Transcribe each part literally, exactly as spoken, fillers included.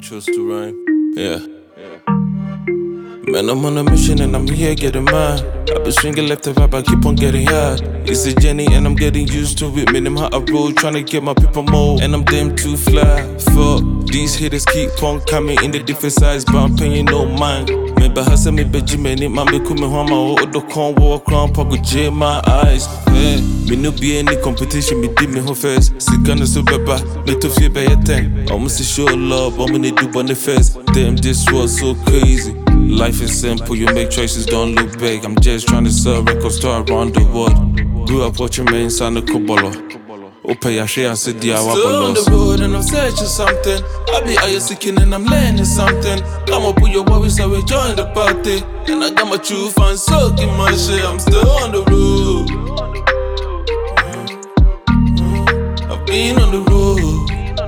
chose to rhyme. Yeah. Man, I'm on a mission and I'm here getting mine. I've been swinging left and right, but I keep on getting high. It's a journey and I'm getting used to it. Man, I'm how I roll, trying to get my people more. And I'm damn too fly. Fuck, these hitters keep on coming in the different size, but I'm paying no mind. Me bahasa me beji me ni mambe kume hama o odo kon walk crown pago j my eyes. Hey, me no be any competition, me did me ho first. Sikana so beba, me to feel be ten. Almost to show love, I'm gonna do on the first. Damn, this was so crazy. Life is simple, you make choices, don't look big. I'm just trying to sell records to around the world. Grew up watching me inside the Kobolo. Ope ya share and sit there. Still on the road and I'm searching something. I be out seeking and I'm learning something. Come up with your worries, so we join the party. And I got my true fans soaking my shit. I'm still on the road. I've been on the road.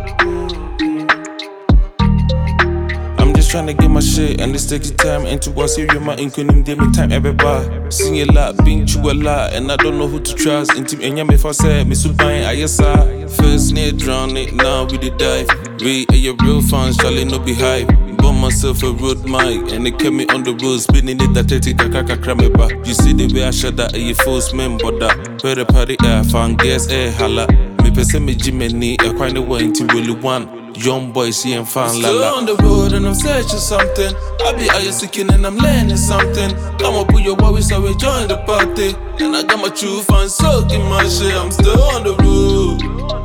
Trying to get my shit and this takes time. Into what see you my income, give me time every bar. Sing a lot, been through a lot, and I don't know who to trust. Into and yam if I say me so buying I yes I first need drown it, now we the dive. We are your real fans, Charlie no be hype. Bought myself a road mic and they kept me on the road, spinning it that thirty kaka krameba. You see the way I shut that a false member that where the party air found guess eh hala. Me pese me Jimmy a kind of way into really one. Young boy, see and fan la la. Still on the road and I'm searching something. I be out seeking and I'm learning something. Come up with your worries, so we join the party. And I got my true fans soaking my shit. I'm still on the road.